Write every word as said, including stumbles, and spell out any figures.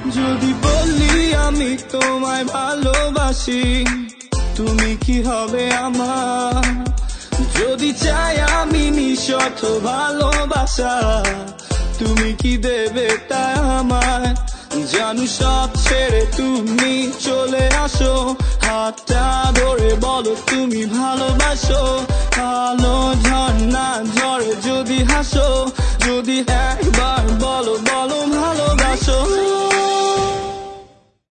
যদি বলি আমি তোমায় ভালোবাসি, তুমি কি হবে আমার? যদি চাই আমি নিঃশর্ত ভালোবাসা, তুমি কি দেবে তাই আমায়? জানু সব ছেড়ে তুমি চলে আসো, হাতটা ধরে বলো তুমি ভালোবাসো। আলো ঝর্ণা ঝরে যদি হাসো,